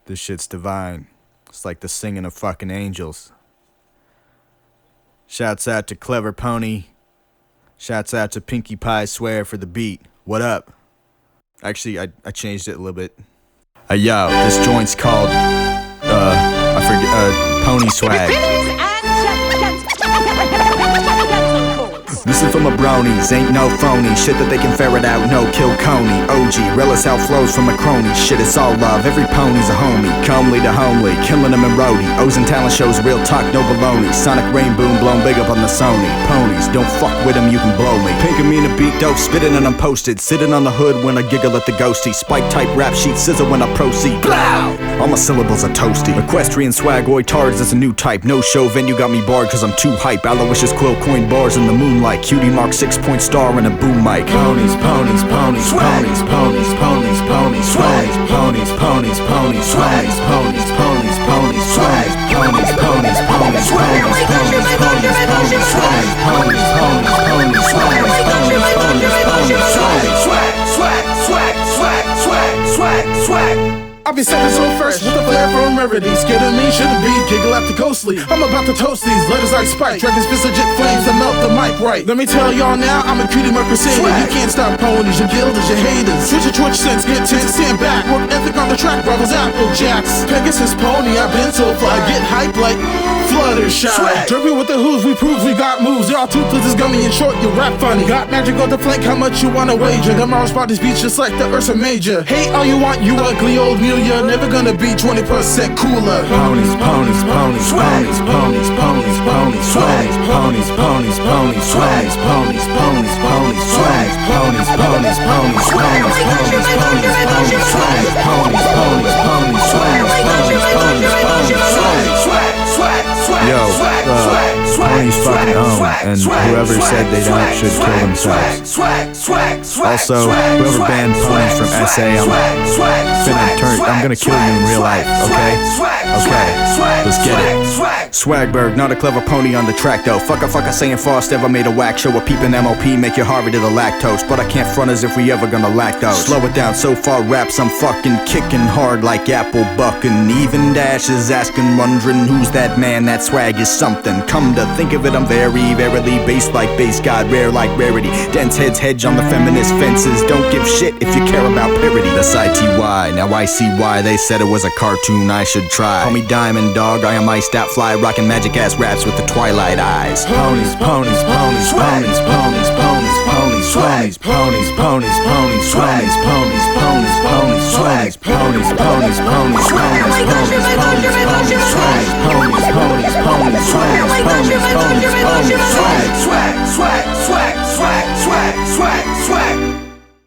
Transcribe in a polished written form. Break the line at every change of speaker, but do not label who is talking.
This shit's divine. It's like the singing of fucking angels. Shouts out to Clever Pony. Shouts out to Pinkie Pie Swear for the beat. What up? Actually, I changed it a little bit. Yo, this joint's called, Pony Swag. This is for my bronies, ain't no phony shit that they can ferret out, no kill Coney. OG, relish how flows from a crony. Shit, it's all love, every pony's a homie. Comely to homely, killing them in roadie. O's and talent shows, real talk, no baloney. Sonic rain boom, blown big up on the Sony. Ponies, don't fuck with them, you can blow me. Pink and mean a beat dope, spitting and I'm posted. Sitting on the hood when I giggle at the ghosty. Spike type rap sheet, scissor when I proceed. Blow! All my syllables are toasty. Equestrian swagoid tards, that's a new type. No show venue got me barred cause I'm too hype. Aloysius quill coin bars in the moonlight. Cutie mark 6-point star and a boom mic. Ponies, ponies, ponies, ponies, ponies, ponies, ponies, swag. Ponies, ponies, ponies, swag. Ponies, ponies, ponies, swag. Ponies, ponies, ponies, swag. Ponies, ponies, ponies, swag. Ponies, ponies, ponies, swag. Ponies, ponies, ponies, swag. Swag, swag, swag, swag, swag, swag, swag.
I'll be stepping so fresh with the flair from rarity. Scared of me, shouldn't be, giggle at the ghostly. I'm about to toast these letters like Spike. Dragon's fist of jet flames to melt the mic right. Let me tell y'all now, I'm a cutie mark crusader. You can't stop ponies, your guilders, your haters. Switch your Twitch sense, get tense, stand back. Work ethic on the track, brothers, Apple Jacks. Pegasus pony, I've been so fly. Get hype like Fluttershy. Dripping with the who's, we prove we got moves. Y'all toothless is gummy and short, you rap funny. Got magic on the flank, how much you wanna wager? Tomorrow's spot this beat just like the Ursa Major. Hate all you want, you ugly old mule. You're never gonna be 20% cooler.
Ponies, ponies, ponies, ponies, ponies, ponies, ponies, swag. Ponies, ponies, ponies, swags. Ponies, ponies, ponies, swags. Ponies, ponies, ponies, swags. Ponies, ponies, ponies, swags. Ponies, ponies, ponies, swags. Ponies, ponies, ponies, swags. Swag, swag, swag. Yo, ponies fucking own, and whoever said they don't should kill themselves. Also, whoever banned ponies from SA, I'm gonna kill you in real life, okay? Okay, let's get it. Swagberg, not a clever pony on the track though. Fuck a saying Frost ever made a whack show. A peeping MOP, make you Harvey to the lactose. But I can't front as if we ever gonna lack those. Slow it down, so far raps I'm fucking kicking hard like apple bucking. Even Dash is asking, wondering who's that man, that swag is something. Come to think of it, I'm very, verily based like base god, rare like rarity. Dense heads hedge on the feminist fences. Don't give shit if you care about parody. That's ITY, now I see why they said it was a cartoon I should try. Call me Diamond Dog, I am iced out fly, rocking magic ass raps with the twilight eyes. Ponies, ponies, ponies, ponies, ponies, ponies, ponies, swags. Ponies, ponies, ponies, swags. Ponies, ponies, ponies, swags. Ponies, ponies, ponies, swags. Ponies, ponies, ponies, swags. Ponies, ponies, ponies, swags. Ponies, ponies, ponies, swags. Swag, swag, swag, swag, swag, swag.